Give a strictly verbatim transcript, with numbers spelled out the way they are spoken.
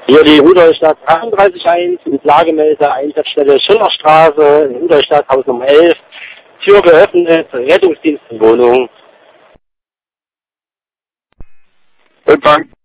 Hier die Rudolstadt dreiunddreißig eins mit Lagemelder, Einsatzstelle Schillerstraße, in Rudolstadt, Haus Nummer elf. Tür geöffnet, Rettungsdienst in Wohnung. Empfang.